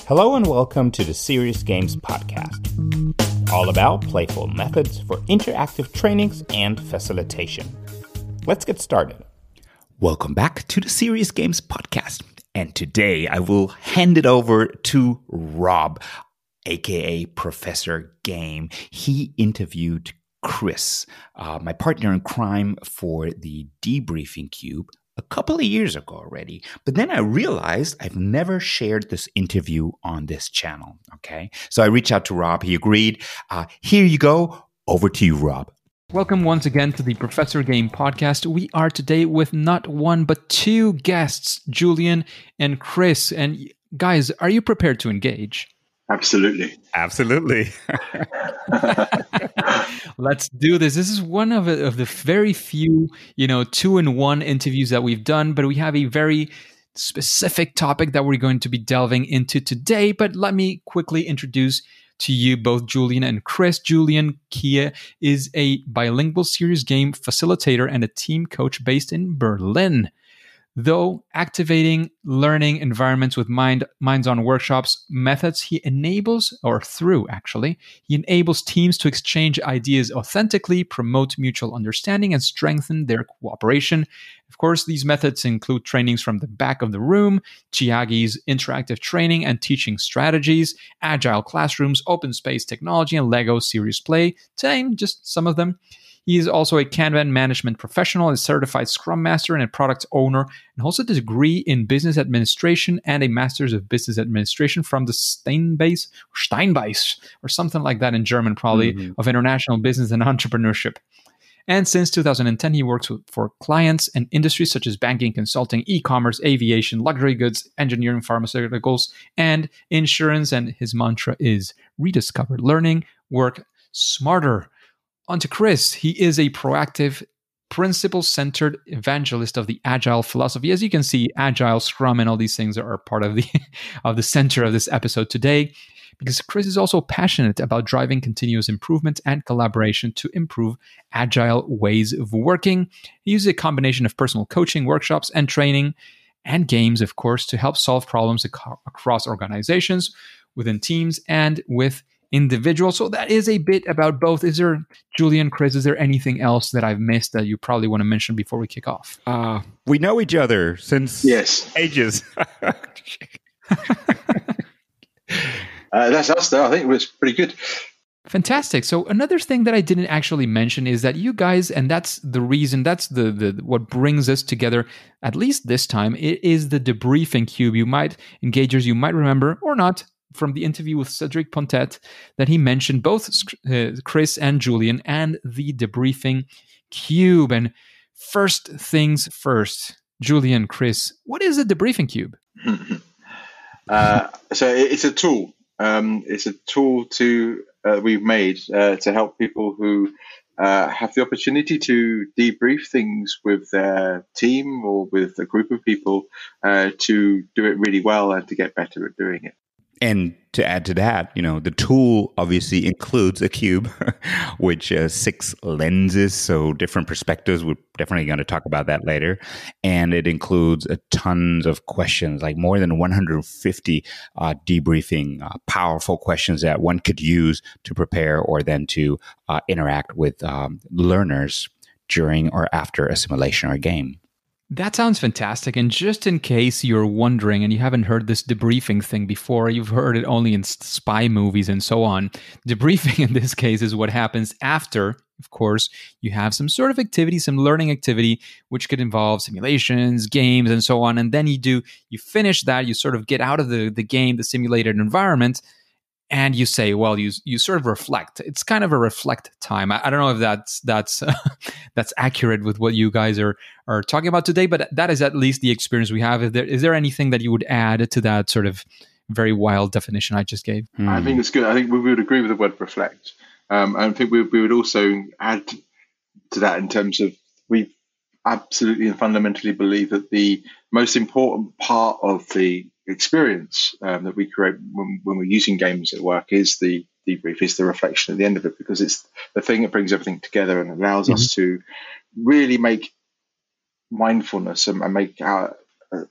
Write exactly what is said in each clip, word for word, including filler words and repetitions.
Hello and welcome to the Serious Games Podcast, all about playful methods for interactive trainings and facilitation. Let's get started. Welcome back to the Serious Games Podcast. And today I will hand it over to Rob, aka Professor Game. He interviewed Chris, uh, my partner in crime for the Debriefing Cube, a couple of years ago already. But then I realized I've never shared this interview on this channel. Okay. So I reached out to Rob. He agreed. Uh, here you go. Over to you, Rob. Welcome once again to the Professor Game Podcast. We are today with not one, but two guests, Julian and Chris. And guys, are you prepared to engage? Absolutely. Absolutely. Let's do this. This is one of, of the very few, you know, two-in-one interviews that we've done, but we have a very specific topic that we're going to be delving into today. But let me quickly introduce to you both Julian and Chris. Julian Kia is a bilingual serious game facilitator and a team coach based in Berlin. Though activating learning environments with mind, minds-on workshops methods, he enables, or through actually, he enables teams to exchange ideas authentically, promote mutual understanding, and strengthen their cooperation. Of course, these methods include trainings from the back of the room, Chiagi's interactive training and teaching strategies, agile classrooms, open space technology, and Lego serious play, to name just some of them. He is also a Kanban management professional, a certified Scrum Master, and a product owner, and holds a degree in business administration and a Master's of Business Administration from the Steinbeis, Steinbeis, or something like that in German, probably, mm-hmm. of international business and entrepreneurship. And since two thousand ten, he works with, for clients and industries such as banking, consulting, e-commerce, aviation, luxury goods, engineering, pharmaceuticals, and insurance. And his mantra is rediscover learning, work smarter. On to Chris. He is a proactive, principle-centered evangelist of the Agile philosophy. As you can see, Agile, Scrum, and all these things are part of the of the center of this episode today, because Chris is also passionate about driving continuous improvement and collaboration to improve Agile ways of working. He uses a combination of personal coaching, workshops, and training, and games, of course, to help solve problems ac- across organizations, within teams, and with individual. So that is a bit about both. Is there, Julian, Chris, is there anything else that I've missed that you probably want to mention before we kick off? Uh, we know each other since yes. ages. uh, that's us, though. I think it was pretty good. Fantastic. So another thing that I didn't actually mention is that you guys, and that's the reason, that's the, the what brings us together, at least this time, it is the Debriefing Cube. You might, engagers, you might remember, or not, from the interview with Cedric Pontet, that he mentioned both uh, Chris and Julian and the Debriefing Cube. And first things first, Julian, Chris, what is a Debriefing Cube? uh, so it's a tool. Um, it's a tool to uh, we've made uh, to help people who uh, have the opportunity to debrief things with their team or with a group of people uh, to do it really well and to get better at doing it. And to add to that, you know, the tool obviously includes a cube, which uh, six lenses, so different perspectives. We're definitely going to talk about that later. And it includes a tons of questions, like more than one hundred fifty uh, debriefing, uh, powerful questions that one could use to prepare or then to uh, interact with um, learners during or after a simulation or a game. That sounds fantastic. And just in case you're wondering and you haven't heard this debriefing thing before, you've heard it only in spy movies and so on. Debriefing in this case is what happens after, of course, you have some sort of activity, some learning activity, which could involve simulations, games, and so on. And then you do, you finish that, you sort of get out of the, the game, the simulated environment, and you say, well, you you sort of reflect. It's kind of a reflect time. I, I don't know if that's that's uh, that's accurate with what you guys are are talking about today, but that is at least the experience we have. Is there is there anything that you would add to that sort of very wild definition I just gave? Hmm. I think it's good. I think we would agree with the word reflect. Um, I think we we would also add to that in terms of we absolutely and fundamentally believe that the most important part of the experience um, that we create when, when we're using games at work is the debrief, is the reflection at the end of it, because it's the thing that brings everything together and allows mm-hmm. us to really make mindfulness and, and make our uh,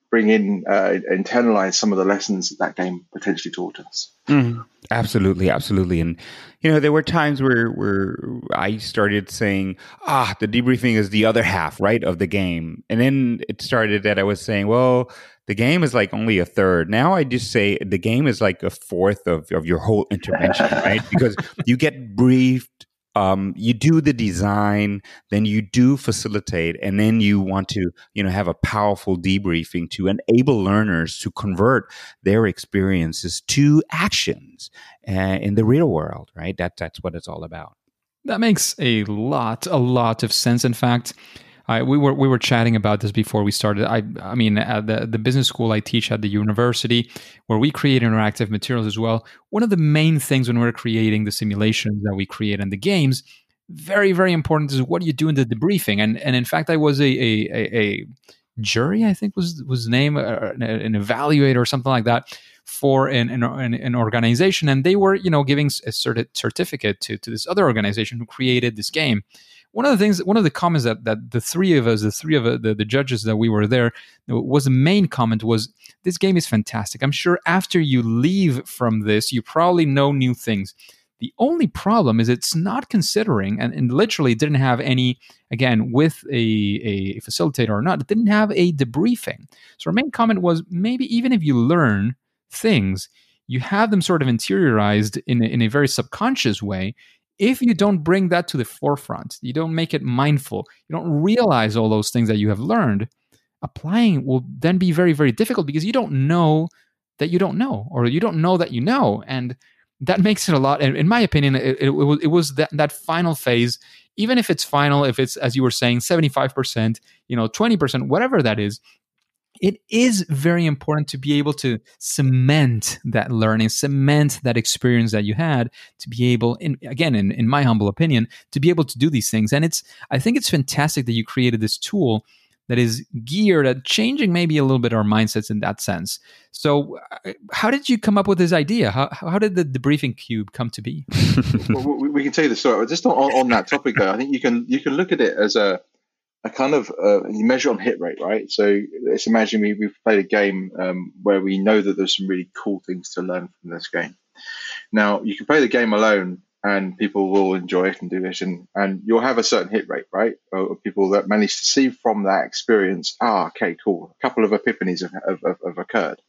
bring in, uh, internalize some of the lessons that that game potentially taught us. Mm, absolutely, absolutely. And, you know, there were times where, where I started saying, ah, the debriefing is the other half, right, of the game. And then it started that I was saying, well, the game is like only a third. Now I just say the game is like a fourth of, of your whole intervention, right? Because you get briefed, um, you do the design, then you do facilitate, and then you want to, you know, have a powerful debriefing to enable learners to convert their experiences to actions uh, in the real world, right? That that's what it's all about. That makes a lot, a lot of sense. In fact, I, we were we were chatting about this before we started. I I mean, at the the business school I teach at the university, where we create interactive materials as well. One of the main things when we're creating the simulations that we create in the games, very very important, is what do you do in the debriefing. And and in fact, I was a a, a, a jury, I think was was the name, uh, an evaluator or something like that for an an, an organization, and they were you know giving a certi- certificate to to this other organization who created this game. One of the things, one of the comments that, that the three of us, the three of uh, the, the judges that we were there, was the main comment was, this game is fantastic. I'm sure after you leave from this, you probably know new things. The only problem is it's not considering, and, and literally didn't have any, again, with a, a facilitator or not, it didn't have a debriefing. So our main comment was, maybe even if you learn things, you have them sort of interiorized in a, in a very subconscious way. If you don't bring that to the forefront, you don't make it mindful, you don't realize all those things that you have learned, applying will then be very, very difficult because you don't know that you don't know, or you don't know that you know. And that makes it a lot, in my opinion, it, it, it was, it was that, that final phase, even if it's final, if it's, as you were saying, seventy-five percent, you know, twenty percent, whatever that is, it is very important to be able to cement that learning, cement that experience that you had, to be able, in, again, in, in my humble opinion, to be able to do these things. And it's, I think it's fantastic that you created this tool that is geared at changing maybe a little bit our mindsets in that sense. So uh, how did you come up with this idea? How, how did the debriefing cube come to be? Well, we, we can tell you the story. Just on, on that topic, though, I think you can you can look at it as a a kind of uh, you measure on hit rate, right? So let's imagine we, we've played a game um, where we know that there's some really cool things to learn from this game. Now, you can play the game alone and people will enjoy it and do it, and, and you'll have a certain hit rate, right? Of people that manage to see from that experience, ah, okay, cool. A couple of epiphanies have, have, have, have occurred.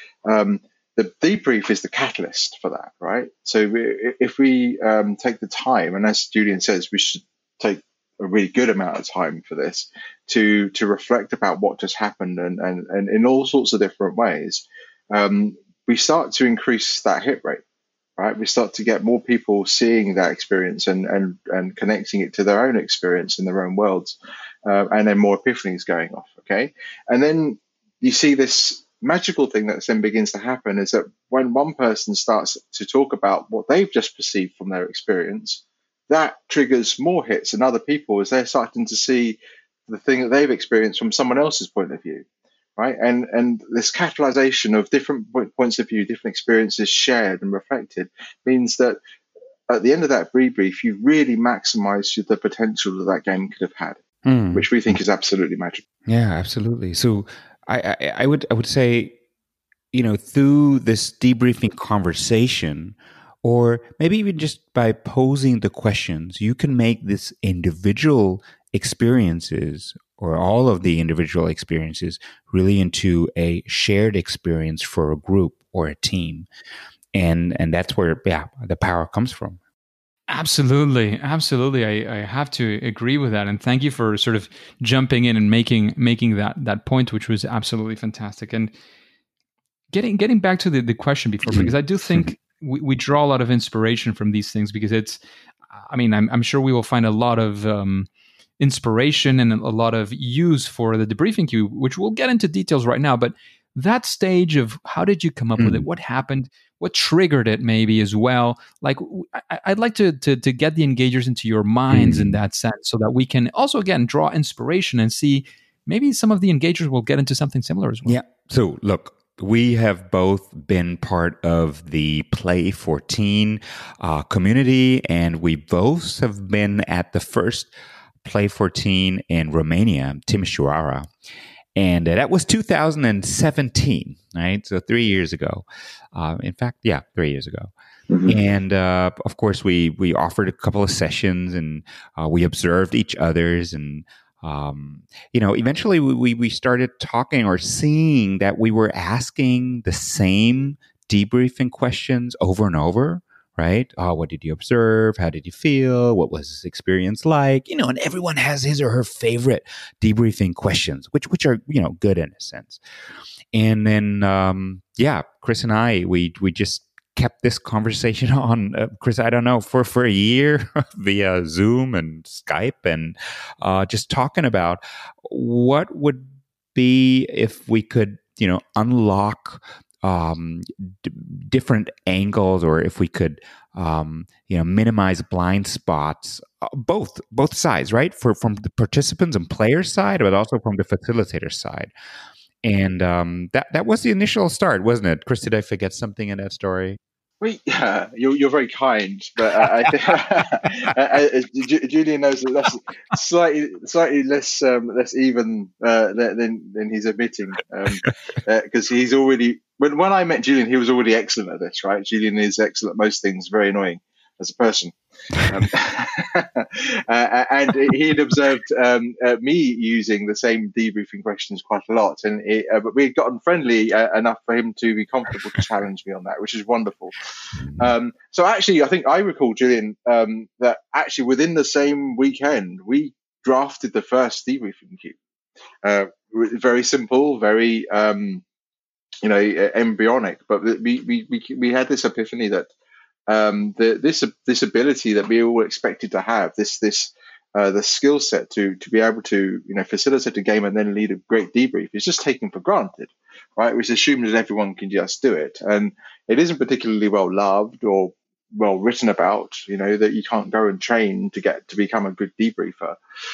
Um, the debrief is the catalyst for that, right? So we, if we um, take the time, and as Julian says, we should take a really good amount of time for this to to reflect about what just happened, and and, and in all sorts of different ways, um, we start to increase that hit rate, right? We start to get more people seeing that experience and and and connecting it to their own experience in their own worlds, uh, and then more epiphanies going off. Okay, and then you see this magical thing that then begins to happen is that when one person starts to talk about what they've just perceived from their experience, that triggers more hits in other people as they're starting to see the thing that they've experienced from someone else's point of view, right? And and this catalyzation of different points of view, different experiences shared and reflected, means that at the end of that debrief, you really maximize the potential that that game could have had, mm. which we think is absolutely magical. Yeah, absolutely. So I, I, I would I would say, you know, through this debriefing conversation, or maybe even just by posing the questions, you can make this individual experiences, or all of the individual experiences, really into a shared experience for a group or a team. And and that's where, yeah, the power comes from. Absolutely. Absolutely. I, I have to agree with that. And thank you for sort of jumping in and making making that that point, which was absolutely fantastic. And getting getting back to the, the question before, because I do think we, we draw a lot of inspiration from these things, because it's, I mean, I'm, I'm sure we will find a lot of um, inspiration and a lot of use for the debriefing cube, which we'll get into details right now. But that stage of how did you come up mm. with it? What happened? What triggered it maybe as well? Like, I, I'd like to, to to get the engagers into your minds mm. in that sense, so that we can also, again, draw inspiration and see maybe some of the engagers will get into something similar as well. Yeah. So look, we have both been part of the Play fourteen uh, community, and we both have been at the first Play fourteen in Romania, Timișoara. And uh, that was two thousand seventeen, right? So three years ago. Uh, in fact, yeah, three years ago. Mm-hmm. And uh, of course, we we offered a couple of sessions, and uh, we observed each other's, and um, you know, eventually we we started talking or seeing that we were asking the same debriefing questions over and over. Right? Oh, what did you observe? How did you feel? What was this experience like? You know, and everyone has his or her favorite debriefing questions, which which are, you know, good in a sense. And then, um, yeah, Chris and I, we we just kept this conversation on, uh, Chris, I don't know, for, for a year via Zoom and Skype, and uh, just talking about what would be if we could, you know, unlock um, d- different angles, or if we could, um, you know, minimize blind spots, uh, both both sides, right? For from the participants and players side, but also from the facilitator side. And um, that that was the initial start, wasn't it? Chris, did I forget something in that story? Well, yeah, you're, you're very kind, but uh, I think uh, Julian knows that that's slightly slightly less um, less even uh, than than he's admitting, because um, uh, he's already when when I met Julian, he was already excellent at this. Right, Julian is excellent at most things, very annoying as a person. Um, uh, and he had observed um, uh, me using the same debriefing questions quite a lot, and it, uh, but we had gotten friendly uh, enough for him to be comfortable to challenge me on that, which is wonderful. Um, so actually, I think I recall, Julian, um, that actually within the same weekend we drafted the first debriefing cube. Uh, very simple, very um, you know embryonic, but we we we we had this epiphany that. Um, the, this this ability that we all expected to have, this this uh, the skill set to to be able to you know facilitate a game and then lead a great debrief is just taken for granted, right? Which assumes that everyone can just do it, and it isn't particularly well loved or well written about. You know that you can't go and train to get to become a good debriefer,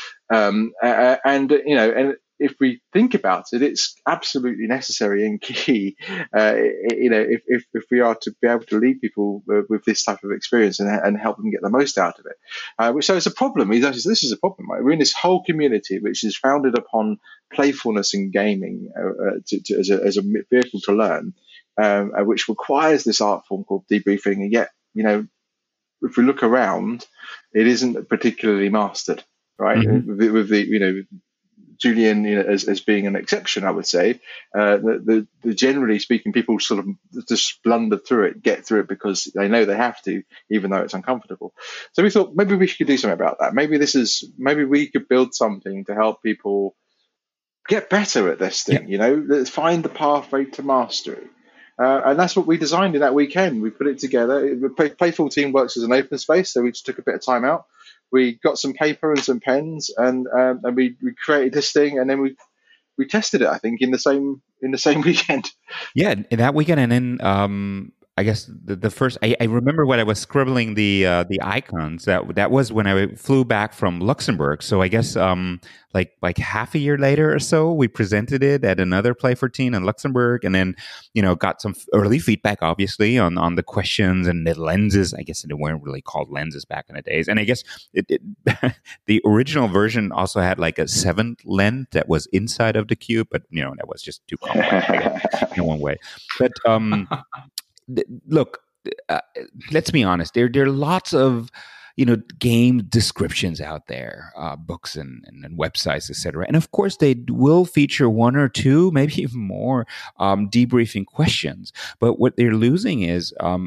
um, uh, and you know and. If we think about it, it's absolutely necessary and key, uh, you know, if, if, if we are to be able to lead people uh, with this type of experience and, and help them get the most out of it. Uh, which, so it's a problem. This is a problem, right? We're in this whole community which is founded upon playfulness and gaming uh, to, to, as, a, as a vehicle to learn, um, uh, which requires this art form called debriefing. And yet, you know, if we look around, it isn't particularly mastered, right? Mm-hmm. With, with the, you know, Julian, you know, as, as being an exception, I would say, uh, the, the, the generally speaking, people sort of just blunder through it, get through it because they know they have to, even though it's uncomfortable. So we thought maybe we could do something about that. Maybe this is, maybe we could build something to help people get better at this thing. Yeah. You know, let's find the pathway to mastery. Uh, and that's what we designed in that weekend. We put it together. The Playful Team works as an open space, so we just took a bit of time out. We got some paper and some pens, and um, and we, we created this thing, and then we we tested it. I think in the same in the same weekend. Yeah, that weekend, and then um, I guess the, the first I, I remember when I was scribbling the uh, the icons. That that was when I flew back from Luxembourg. So I guess um, like like half a year later or so, we presented it at another Play fourteen in Luxembourg, and then you know got some early feedback, obviously, on, on the questions and the lenses. I guess they weren't really called lenses back in the days. And I guess it, it the original version also had like a seventh lens that was inside of the cube, but you know that was just too complex I guess, in one way. But um. Look, uh, let's be honest. There, there are lots of, you know, game descriptions out there, uh, books and, and, and websites, et cetera. And of course, they will feature one or two, maybe even more, um, debriefing questions. But what they're losing is, um,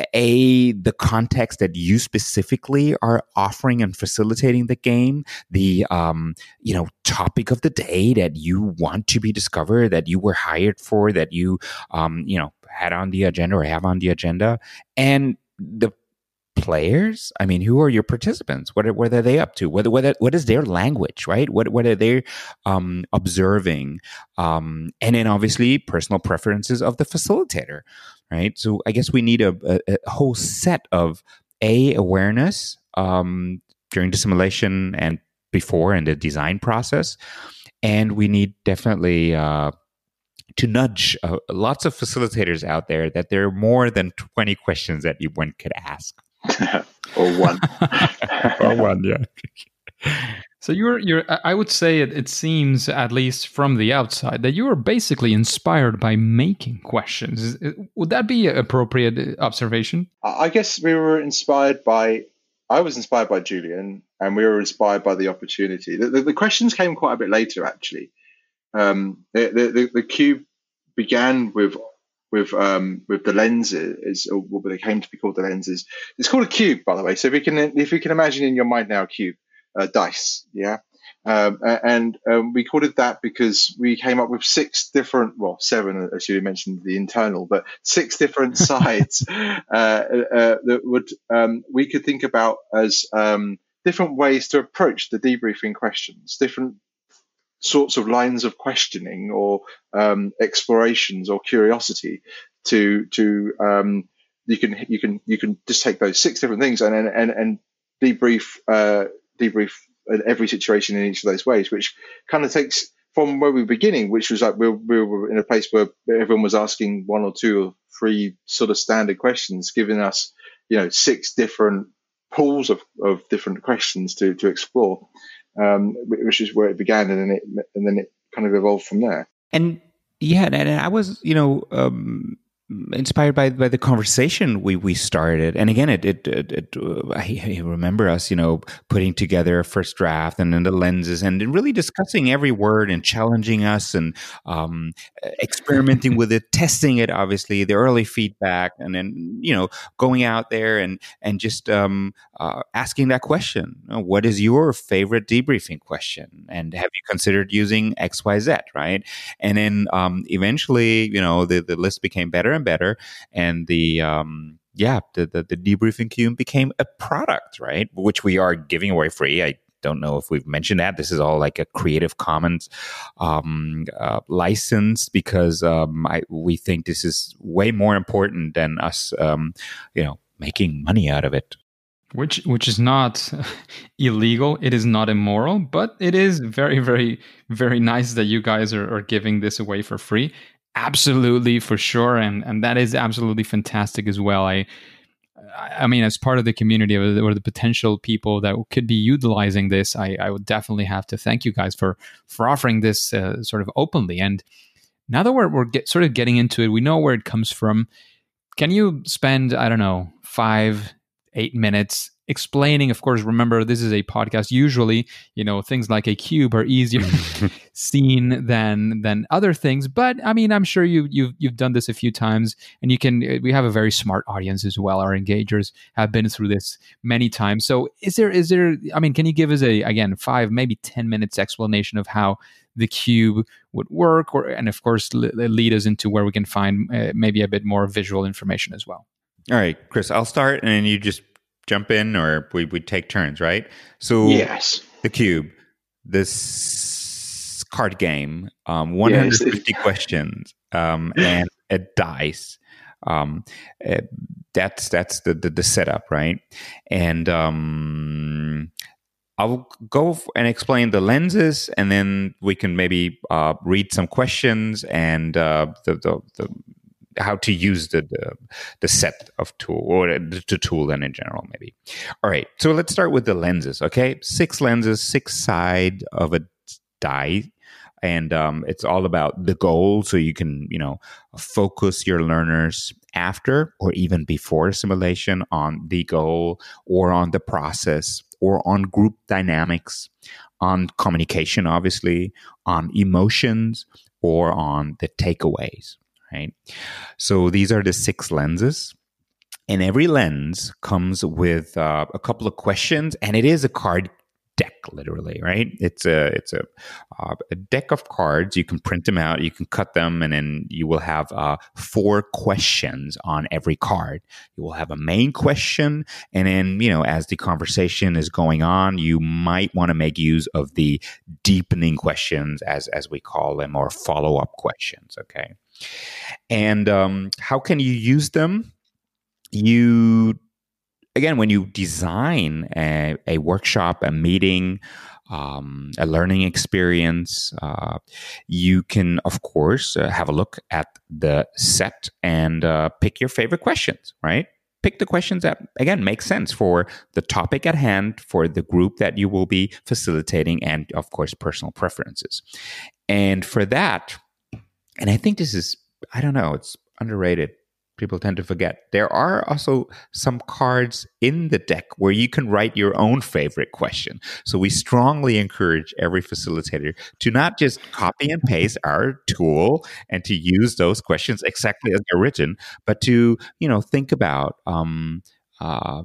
a the context that you specifically are offering and facilitating the game, the um, you know topic of the day that you want to be discovered, that you were hired for, that you um, you know had on the agenda or have on the agenda, and the players. I mean, who are your participants? What are, what are they up to? What what what is their language, right? What what are they um, observing? Um, and then obviously personal preferences of the facilitator, right? So I guess we need a, a, a whole set of a awareness um, during the simulation and before in the design process, and we need definitely. Uh, to nudge uh, lots of facilitators out there that there are more than twenty questions that you one could ask. or one. or one, yeah. So you're you're I would say it, it seems, at least from the outside, that you are basically inspired by making questions. Is- Would that be an appropriate observation? I I guess we were inspired by, I was inspired by Julian, and we were inspired by the opportunity. The, the, the questions came quite a bit later, actually. Um, the, the, the, the cube began with with um, with the lenses, or what they came to be called the lenses. It's called a cube, by the way. So if you can if you can imagine in your mind now a cube, uh, dice, yeah. Um, a- and um, we called it that because we came up with six different, well, seven, as you mentioned, the internal, but six different sides uh, uh, that would um, we could think about as um, different ways to approach the debriefing questions, different sorts of lines of questioning or um, explorations or curiosity to to um, you can you can you can just take those six different things and and and debrief uh, debrief every situation in each of those ways, which kind of takes from where we were beginning, which was like we were, we were in a place where everyone was asking one or two or three sort of standard questions, giving us, you know, six different pools of, of different questions to to explore, um, which is where it began, and then it and then it kind of evolved from there. And yeah, and, and I was, you know, um, inspired by by the conversation we we started. And again, it it, it, it uh, I, I remember us, you know, putting together a first draft and then the lenses, and then really discussing every word and challenging us and um, experimenting with it, testing it, obviously the early feedback, and then, you know, going out there and and just um, uh, asking that question: what is your favorite debriefing question, and have you considered using X Y Z, right? And then um, eventually, you know, the the list became better and better, and the um yeah the, the the debriefing cube became a product, right, which we are giving away free. I don't know if we've mentioned that. This is all like a Creative Commons um uh, license, because um I we think this is way more important than us um you know making money out of it. Which which is not illegal. It is not immoral, but it is very, very, very nice that you guys are, are giving this away for free. Absolutely, for sure, and and that is absolutely fantastic as well. I, I mean, as part of the community or the, or the potential people that could be utilizing this, I, I would definitely have to thank you guys for for offering this uh, sort of openly. And now that we're we're get, sort of getting into it, we know where it comes from. Can you spend, I don't know, five, eight minutes explaining? Of course, remember, this is a podcast. Usually, you know, things like a cube are easier seen than than other things. But I mean, I'm sure you you've you've done this a few times, and you can. We have a very smart audience as well. Our engagers have been through this many times. So, is there is there? I mean, can you give us a again five, maybe ten minutes explanation of how the cube would work, or and of course lead us into where we can find uh, maybe a bit more visual information as well? All right, Chris, I'll start, and then you just jump in, or we we take turns, right? So Yes. the cube, this card game, um, one hundred fifty Yes. questions, um, and a dice. Um, uh, that's that's the, the the setup, right? And um, I'll go and explain the lenses, and then we can maybe uh, read some questions and uh, the, the the how to use the the, the set of tool, or the, the tool then in general, maybe. All right, so let's start with the lenses. Okay, six lenses, six side of a die, and um, it's all about the goal. So you can, you know, focus your learners after or even before simulation on the goal, or on the process, or on group dynamics, on communication, obviously, on emotions, or on the takeaways, right? So these are the six lenses. And every lens comes with uh, a couple of questions, and it is a card deck, literally, right? It's a it's a, uh, a deck of cards. You can print them out, you can cut them, and then you will have uh, four questions on every card. You will have a main question, and then, you know, as the conversation is going on, you might want to make use of the deepening questions, as as we call them, or follow-up questions, okay? And um, how can you use them? You Again, when you design a, a workshop, a meeting, um, a learning experience, uh, you can, of course, uh, have a look at the set and uh, pick your favorite questions, right? pick the questions that, again, make sense for the topic at hand, for the group that you will be facilitating, and of course, personal preferences. And for that, and I think this is, I don't know, it's underrated. People tend to forget. There are also some cards in the deck where you can write your own favorite question. So we strongly encourage every facilitator to not just copy and paste our tool and to use those questions exactly as they're written, but to, you know, think about, um, uh,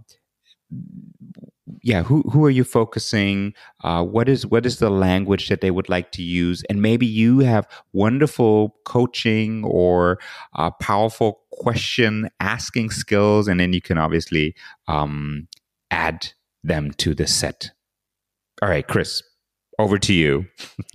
yeah, who who are you focusing? Uh, what is what is the language that they would like to use? And maybe you have wonderful coaching or uh, powerful question asking skills, and then you can obviously um, add them to the set. All right, Chris, over to you.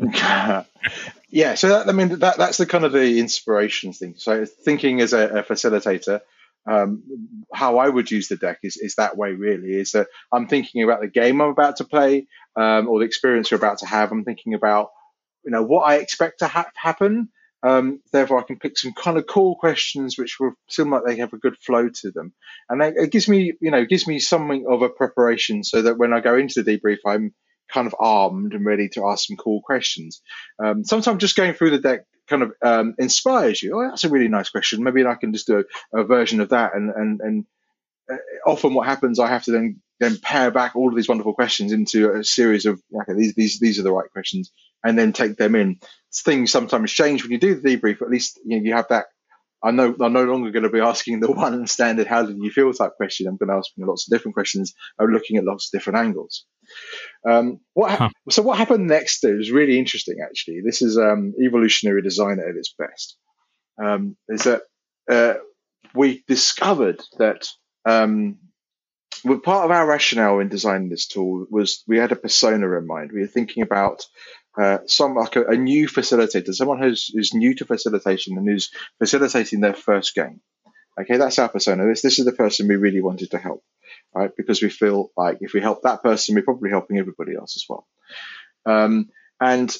Yeah, so that, I mean that that's the kind of the inspiration thing. So thinking as a, a facilitator. Um, how I would use the deck is, is that way, really, is that I'm thinking about the game I'm about to play um, or the experience we're about to have. I'm thinking about, you know, what I expect to ha- happen. Um, therefore, I can pick some kind of cool questions which will seem like they have a good flow to them. And they, it gives me, you know, gives me something of a preparation so that when I go into the debrief, I'm kind of armed and ready to ask some cool questions. Um, sometimes just going through the deck kind of um, inspires you. Oh, that's a really nice question. Maybe I can just do a, a version of that. And and and uh, often what happens, I have to then then pare back all of these wonderful questions into a series of okay, these these these are the right questions, and then take them in. Things sometimes change when you do the debrief. At least you know, you have that. I know I'm no longer going to be asking the one standard "How did you feel?" type question. I'm going to ask lots of different questions. I'm looking at lots of different angles. Um, what ha- huh. So what happened next is really interesting, actually. This is um, evolutionary design at its best. Um, is that uh, we discovered that um, well, part of our rationale in designing this tool was we had a persona in mind. We were thinking about uh, some like a, a new facilitator, someone who's, who's new to facilitation and who's facilitating their first game. Okay, that's our persona. This this is the person we really wanted to help. Right, because we feel like if we help that person, we're probably helping everybody else as well. Um, and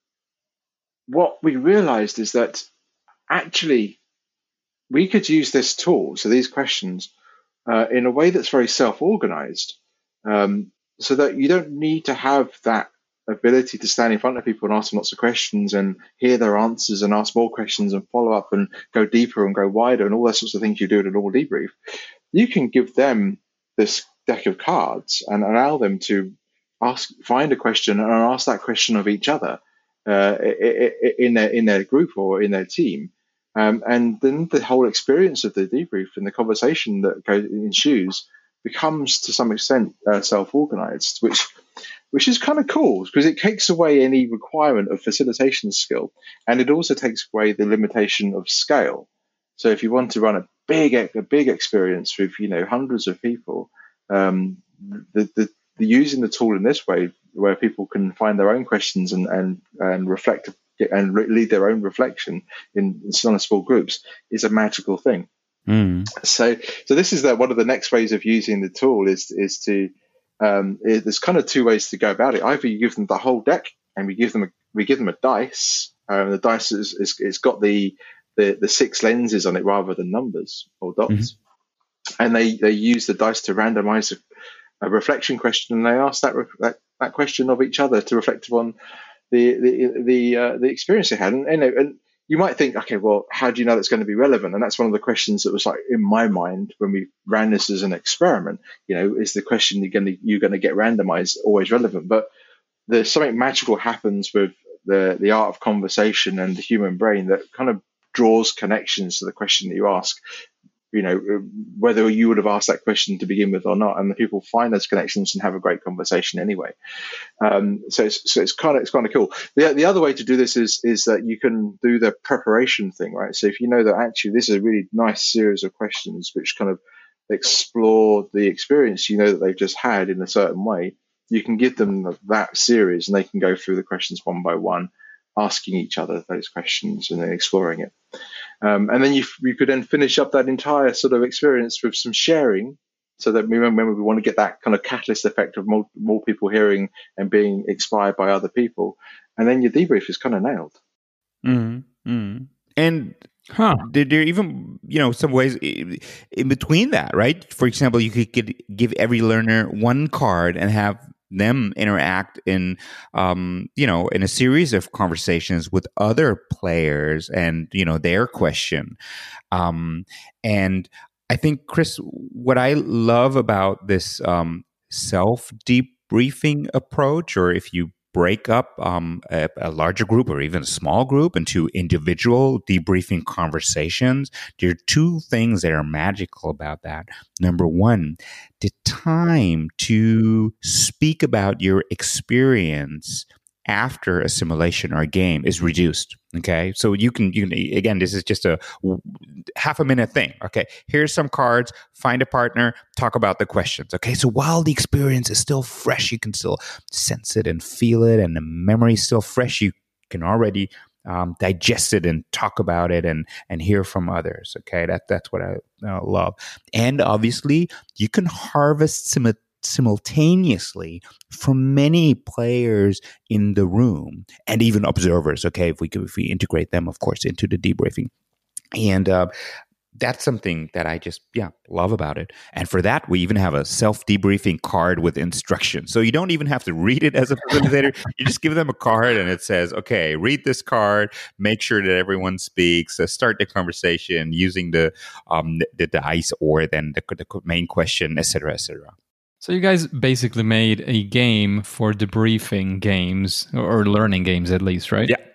what we realized is that actually we could use this tool, so these questions, uh, in a way that's very self-organized, um, so that you don't need to have that ability to stand in front of people and ask them lots of questions and hear their answers and ask more questions and follow up and go deeper and go wider and all those sorts of things you do in a normal debrief. You can give them this deck of cards and allow them to ask, find a question and ask that question of each other uh, in their in their group or in their team, um, and then the whole experience of the debrief and the conversation that goes, ensues becomes to some extent uh, self-organized, which which is kind of cool because it takes away any requirement of facilitation skill, and it also takes away the limitation of scale. So if you want to run a big, a big experience with you know hundreds of people, um, the, the, the using the tool in this way, where people can find their own questions and and, and reflect and re- lead their own reflection in, in small groups, is a magical thing. Mm. So, so this is the, one of the next ways of using the tool is is to um, is, there's kind of two ways to go about it. Either you give them the whole deck and we give them a, we give them a dice. Um, the dice is, is it's got the The, the six lenses on it rather than numbers or dots, mm-hmm. and they, they use the dice to randomize a, a reflection question, and they ask that, that that question of each other to reflect upon the the the, uh, the experience they had. And, and, and you might think, okay, well, how do you know that's going to be relevant? And that's one of the questions that was like in my mind when we ran this as an experiment. You know, is the question you're going to you're going to get randomized always relevant? But there's something magical happens with the the art of conversation and the human brain that kind of draws connections to the question that you ask, you know, whether you would have asked that question to begin with or not, and the people find those connections and have a great conversation anyway. Um, so it's so it's kind of it's kind of cool. The the other way to do this is is that you can do the preparation thing, right? So if you know that actually this is a really nice series of questions which kind of explore the experience you know that they've just had in a certain way, you can give them that series and they can go through the questions one by one, asking each other those questions and then exploring it. Um, and then you you could then finish up that entire sort of experience with some sharing, so that we remember we want to get that kind of catalyst effect of more, more people hearing and being inspired by other people. And then your debrief is kind of nailed. Mm-hmm. Mm-hmm. And huh. there, there even you know, some ways in between that, right? For example, you could get, give every learner one card and have them interact in, um, you know, in a series of conversations with other players and, you know, their question. Um, and I think, Chris, what I love about this um, self-debriefing approach, or if you break up um, a, a larger group or even a small group into individual debriefing conversations, there are two things that are magical about that. Number one, the time to speak about your experience after a simulation or a game is reduced. Okay, so you can you can again, this is just a half a minute thing. Okay, here's some cards. Find a partner. Talk about the questions. Okay, so while the experience is still fresh, you can still sense it and feel it, and the memory is still fresh. You can already um, digest it and talk about it and and hear from others. Okay, that that's what I uh, love. And obviously, you can harvest some. simultaneously from many players in the room and even observers. Okay, if we could, if we integrate them, of course, into the debriefing, and uh, that's something that I just yeah love about it. And for that, we even have a self debriefing card with instructions, so you don't even have to read it as a facilitator. You just give them a card, and it says, "Okay, read this card. Make sure that everyone speaks. Uh, start the conversation using the um the, the dice or then the, the main question, et cetera, et cetera" So you guys basically made a game for debriefing games, or learning games at least, right? Yeah.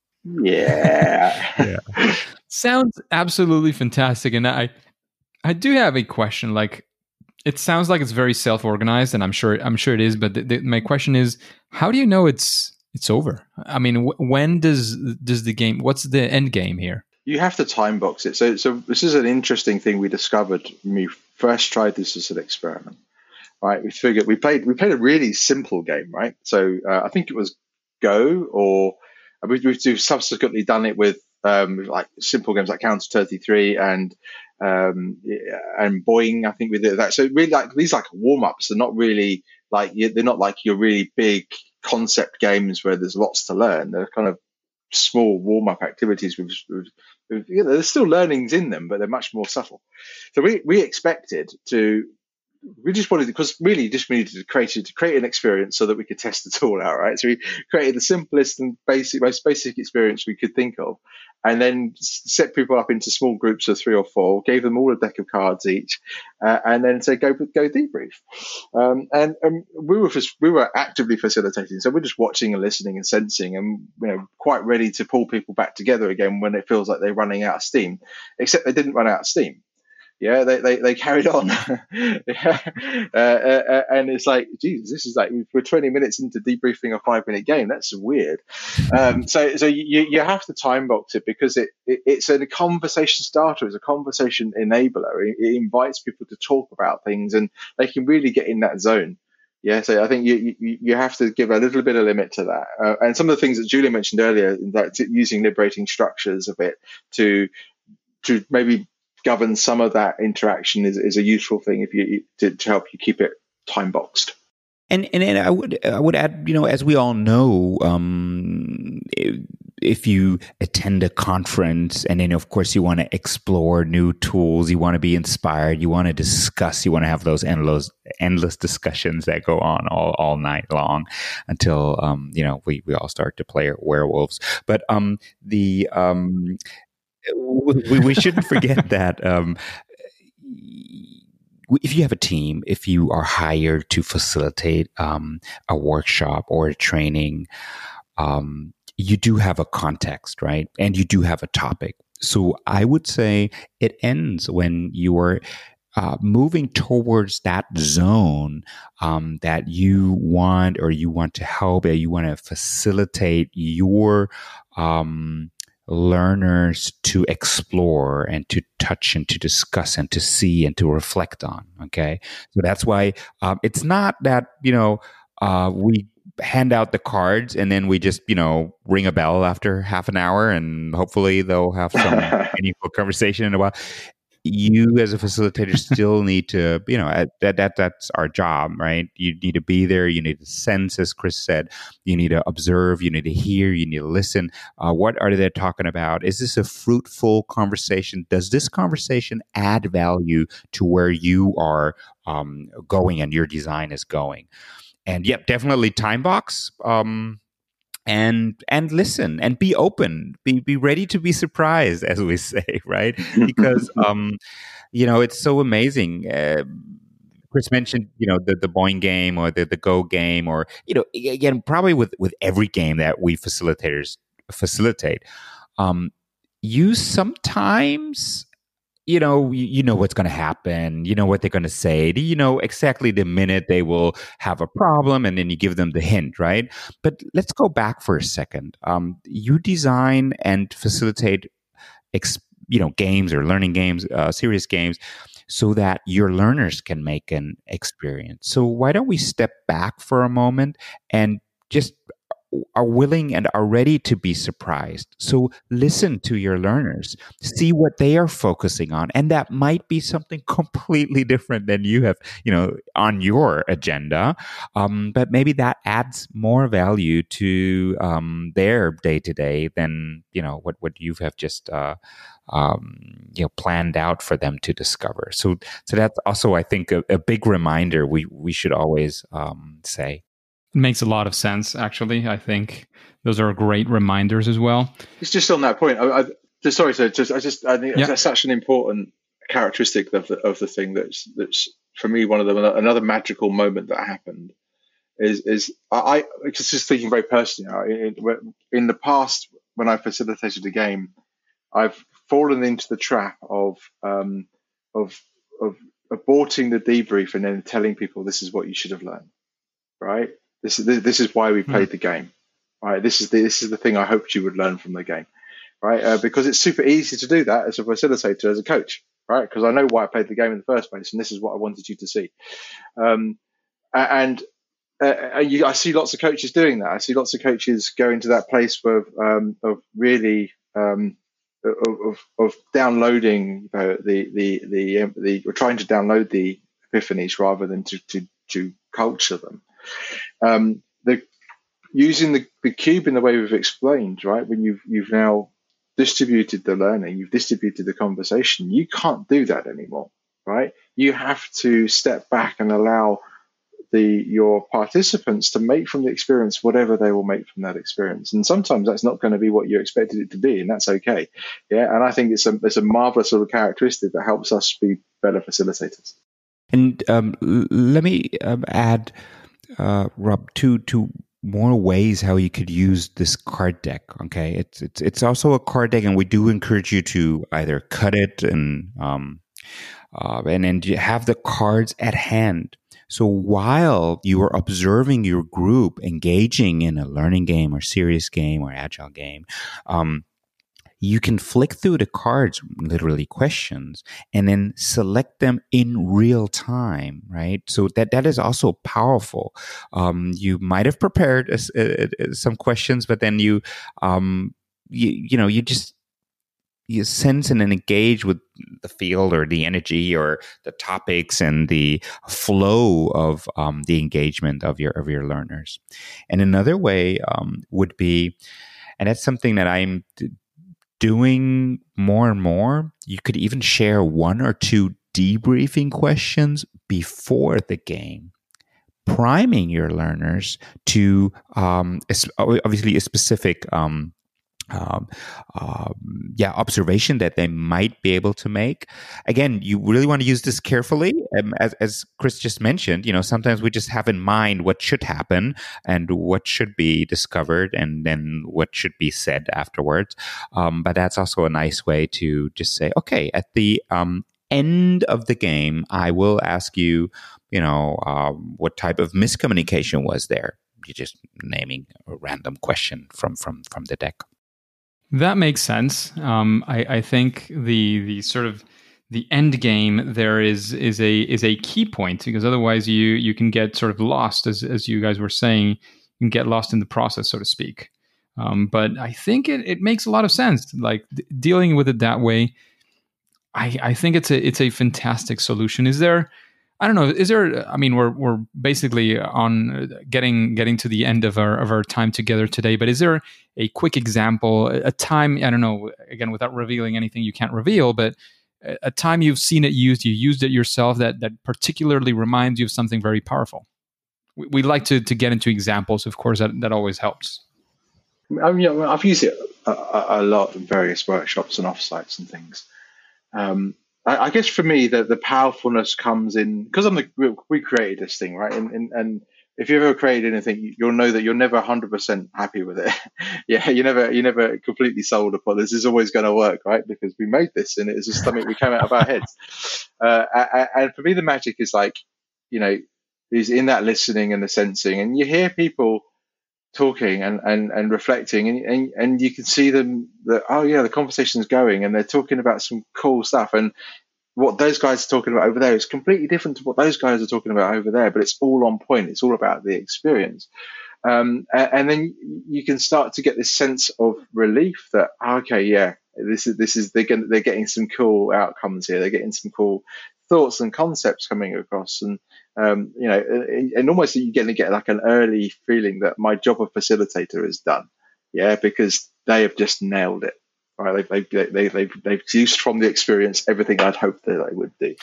Yeah. yeah. Sounds absolutely fantastic. And I I do have a question. Like, it sounds like it's very self-organized, and I'm sure I'm sure it is, but the, the, my question is, how do you know it's it's over? I mean, w- when does does the game, what's the end game here? You have to time box it. So so this is an interesting thing we discovered when we first tried this as an experiment. Right, we figured we played we played a really simple game, right? So uh, I think it was Go, or we, we've subsequently done it with um, like simple games like Counter thirty-three and um, and Boing. I think we did that. So really, like these like warm ups. They're not really like they're not like your really big concept games where there's lots to learn. They're kind of small warm up activities with, with, with you know, there's still learnings in them, but they're much more subtle. So we we expected to. We just wanted, because really just we needed to create, to create an experience so that we could test the tool out, right? So we created the simplest and basic, most basic experience we could think of, and then set people up into small groups of three or four, gave them all a deck of cards each, uh, and then say go go debrief. Um, and, and we were just, we were actively facilitating, so we're just watching and listening and sensing, and you know, quite ready to pull people back together again when it feels like they're running out of steam. Except they didn't run out of steam. Yeah, they, they, they carried on. yeah. uh, uh, and it's like, Jesus, this is like, we're twenty minutes into debriefing a five minute game. That's weird. Um, so so you, you have to time box it, because it, it it's a conversation starter. It's a conversation enabler. It, it invites people to talk about things, and they can really get in that zone. Yeah, so I think you, you you have to give a little bit of limit to that. Uh, and some of the things that Julia mentioned earlier, like using liberating structures a bit to to maybe govern some of that interaction is, is a useful thing if you to, to help you keep it time boxed. And, and and I would I would add, you know, as we all know, um, if you attend a conference and then of course you want to explore new tools, you want to be inspired, you want to discuss, you want to have those endless endless discussions that go on all, all night long until um, you know we, we all start to play werewolves. But um, the um. We, we shouldn't forget that um, if you have a team, if you are hired to facilitate um, a workshop or a training, um, you do have a context, right? And you do have a topic. So I would say it ends when you are uh, moving towards that zone um, that you want, or you want to help, or you want to facilitate your um learners to explore and to touch and to discuss and to see and to reflect on. Okay. So that's why um, it's not that, you know, uh, we hand out the cards and then we just, you know, ring a bell after half an hour and hopefully they'll have some meaningful conversation in a while. you as a facilitator still need to, you know, that that that's our job, right? You need to be there. You need to sense, as Chris said. You need to observe. You need to hear. You need to listen. Uh, what are they talking about? Is this a fruitful conversation? Does this conversation add value to where you are um, going and your design is going? And yep, definitely time box. Um, and and listen and be open, be be ready to be surprised, as we say, right? Because um you know, it's so amazing. uh, Chris mentioned, you know, the the Boing game or the the Go game, or, you know, again, probably with with every game that we facilitators facilitate, um you sometimes, you know, you, you know what's going to happen. You know what they're going to say. You know exactly the minute they will have a problem, and then you give them the hint, right? But let's go back for a second. Um, you design and facilitate, ex, you know, games or learning games, uh, serious games, so that your learners can make an experience. So why don't we step back for a moment and just are willing and are ready to be surprised. So listen to your learners, see what they are focusing on. And that might be something completely different than you have, you know, on your agenda. Um, but maybe that adds more value to um, their day to day than, you know, what, what you have just, uh, um, you know, planned out for them to discover. So, so that's also, I think, a, a big reminder we, we should always um, say. It makes a lot of sense, actually. I think those are great reminders as well. It's just on that point. I, I just sorry, so just I just I think yeah. that's such an important characteristic of the of the thing that's that's for me one of them. Another magical moment that happened is is I, I just thinking very personally. In, in the past, when I facilitated a game, I've fallen into the trap of um, of of aborting the debrief and then telling people this is what you should have learned, right? This is this is why we played the game, right? This is the this is the thing I hoped you would learn from the game, right? Uh, because it's super easy to do that as a facilitator, as a coach, right? Because I know why I played the game in the first place, and this is what I wanted you to see. Um, and uh, you, I see lots of coaches doing that. I see lots of coaches going to that place of um, of really um, of, of of downloading the the the the, the, the we're trying to download the epiphanies rather than to to to culture them. Um, the using the, the cube in the way we've explained, right? When you've you've now distributed the learning, you've distributed the conversation. You can't do that anymore, right? You have to step back and allow the your participants to make from the experience whatever they will make from that experience. And sometimes that's not going to be what you expected it to be, and that's okay. Yeah, and I think it's a it's a marvelous sort of characteristic that helps us be better facilitators. And um, l- let me um, add. Uh, Rob, two two more ways how you could use this card deck. Okay, it's it's it's also a card deck, and we do encourage you to either cut it and um, uh, and then you have the cards at hand. So while you are observing your group engaging in a learning game or serious game or agile game, um, you can flick through the cards, literally questions, and then select them in real time, right? So that, that is also powerful. Um, you might have prepared uh, uh, some questions, but then you, um, you, you know, you just, you sense and then engage with the field or the energy or the topics and the flow of um, the engagement of your, of your learners. And another way um, would be, and that's something that I'm doing more and more, you could even share one or two debriefing questions before the game, priming your learners to um, obviously a specific um, um, um, yeah observation that they might be able to make. Again, you really want to use this carefully. Um, as, as Chris just mentioned, you know, sometimes we just have in mind what should happen and what should be discovered and then what should be said afterwards. Um, but that's also a nice way to just say, okay, at the um, end of the game, I will ask you, you know, um, what type of miscommunication was there? You're just naming a random question from from from the deck. That makes sense. Um, I, I think the the sort of the end game there is is a is a key point, because otherwise you you can get sort of lost, as as you guys were saying, you can get lost in the process, so to speak. Um, but I think it, it makes a lot of sense, like d- dealing with it that way. I, I think it's a it's a fantastic solution. Is there? I don't know. Is there? I mean, we're we're basically on getting getting to the end of our of our time together today. But is there a quick example, a time? I don't know. Again, without revealing anything you can't reveal, but a time you've seen it used, you used it yourself, that that particularly reminds you of something very powerful. We, we like to to get into examples, of course. That that always helps. I mean, you know, I've used it a, a, a lot in various workshops and offsites and things. Um, I, I guess for me, the, the powerfulness comes in because I'm the we, we created this thing, right? And, and and if you've ever created anything, you'll know that you're never one hundred percent happy with it. yeah, you never you never completely sold upon this is always going to work, right? Because we made this and it's just something we came out of our heads. Uh, and for me, the magic is like, you know, is in that listening and the sensing, and you hear people talking and, and, and reflecting, and, and and you can see them that, oh yeah, the conversation's going and they're talking about some cool stuff, and what those guys are talking about over there is completely different to what those guys are talking about over there, but it's all on point. It's all about the experience. Um, and, and then you can start to get this sense of relief that, okay, yeah, this is, this is, they're getting, they're getting some cool outcomes here. They're getting some cool thoughts and concepts coming across. And, um, you know, and, and almost you're going to get like an early feeling that my job of facilitator is done. Yeah, because they have just nailed it. Right, they've they've they've they've, they've used from the experience everything I'd hoped that they would do.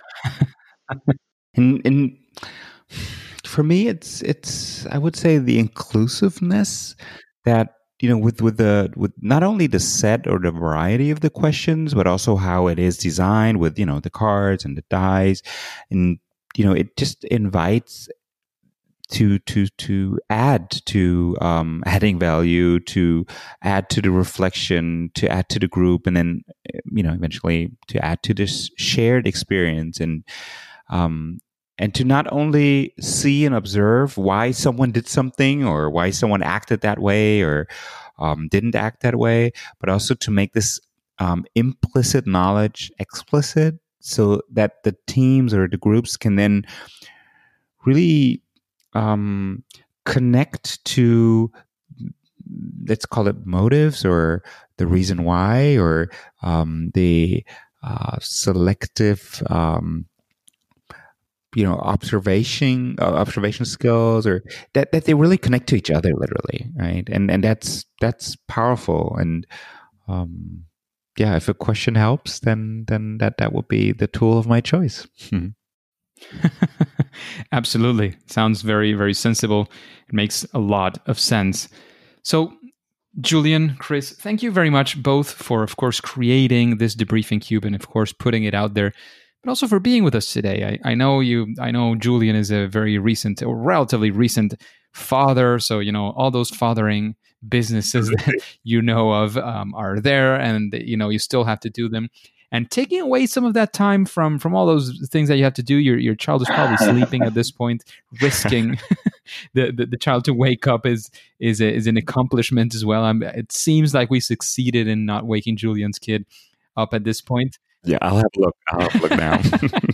and, and for me, it's it's I would say the inclusiveness that, you know, with with the with not only the set or the variety of the questions, but also how it is designed with, you know, the cards and the dice, and you know, it just invites to to to add to um, adding value, to add to the reflection, to add to the group, and then, you know, eventually to add to this shared experience, and um, and to not only see and observe why someone did something or why someone acted that way or um, didn't act that way, but also to make this um, implicit knowledge explicit, so that the teams or the groups can then really Um, connect to, let's call it motives, or the reason why, or um, the uh, selective, um, you know, observation, uh, observation skills, or that, that they really connect to each other, literally, right? And and that's that's powerful. And um, yeah, if a question helps, then then that that will be the tool of my choice. Hmm. Absolutely. Sounds very, very sensible. It makes a lot of sense. So, Julian, Chris, thank you very much both for, of course, creating this debriefing cube and, of course, putting it out there, but also for being with us today. I, I know you, I know Julian is a very recent or relatively recent father. So, you know, all those fathering businesses that you know of um, are there, and, you know, you still have to do them. And taking away some of that time from from all those things that you have to do, your your child is probably sleeping at this point. Risking the, the the child to wake up is is a, is an accomplishment as well. I'm, it seems like we succeeded in not waking Julian's kid up at this point. Yeah, I'll have a look. I'll have a look now.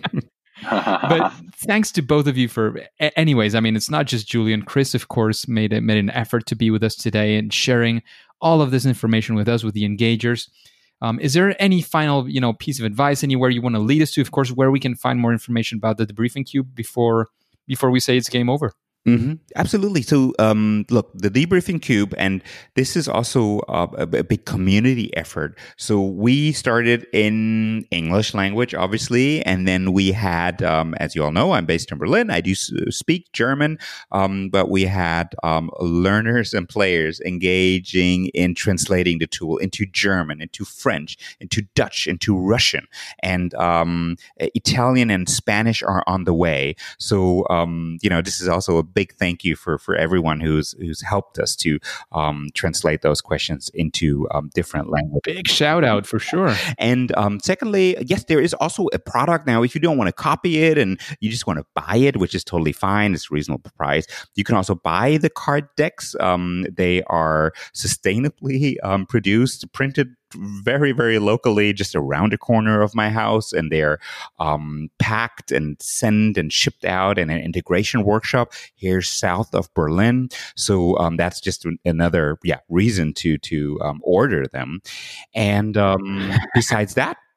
But thanks to both of you for. Anyways, I mean, it's not just Julian. Chris, of course, made a, made an effort to be with us today and sharing all of this information with us, with the engagers. Um, is there any final, you know, piece of advice anywhere you want to lead us to? Of course, where we can find more information about the debriefing cube before before we say it's game over. Mm-hmm. Absolutely. So, um, look, the debriefing cube, and this is also uh, a, a big community effort. So we started in English language, obviously, and then we had, um, as you all know, I'm based in Berlin. I do speak German, um, but we had um, learners and players engaging in translating the tool into German, into French, into Dutch, into Russian, and um, Italian and Spanish are on the way. So, um, you know, this is also a big thank you for for everyone who's who's helped us to um, translate those questions into um, different languages. Big shout out for sure. And um, secondly, yes, there is also a product now. If you don't want to copy it and you just want to buy it, which is totally fine, it's a reasonable price. You can also buy the card decks. Um, they are sustainably um, produced, printed very, very locally, just around the corner of my house, and they're um, packed and sent and shipped out in an integration workshop here south of Berlin. So um, that's just another, yeah, reason to to um, order them. And um, besides that,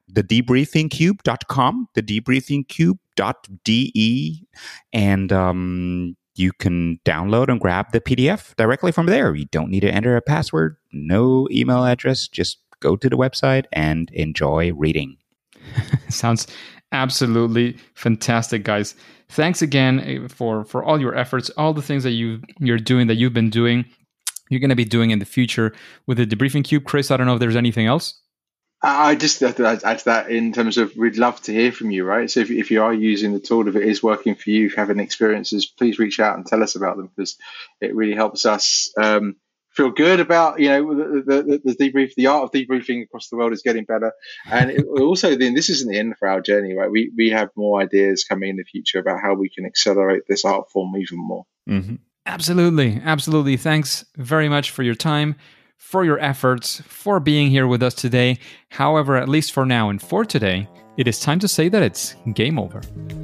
the debriefing cube dot com, the debriefing cube dot d e, and um, you can download and grab the P D F directly from there. You don't need to enter a password, no email address. Just go to the website and enjoy reading. Sounds absolutely fantastic, guys. Thanks again for, for all your efforts, all the things that you, you're doing, that you've been doing, you're going to be doing in the future with the Debriefing Cube. Chris, I don't know if there's anything else. I just add to that in terms of we'd love to hear from you, right? So if, if you are using the tool, if it is working for you, if you have any experiences, please reach out and tell us about them, because it really helps us um, feel good about, you know, the, the, the debrief, the art of debriefing across the world is getting better. And it, also then this isn't the end for our journey, right? We, we have more ideas coming in the future about how we can accelerate this art form even more. Mm-hmm. Absolutely. Absolutely. Thanks very much for your time, for your efforts, for being here with us today. However, at least for now and for today, it is time to say that it's game over.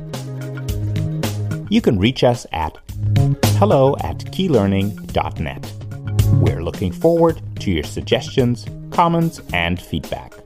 You can reach us at hello at key learning dot net. We're looking forward to your suggestions, comments, and feedback.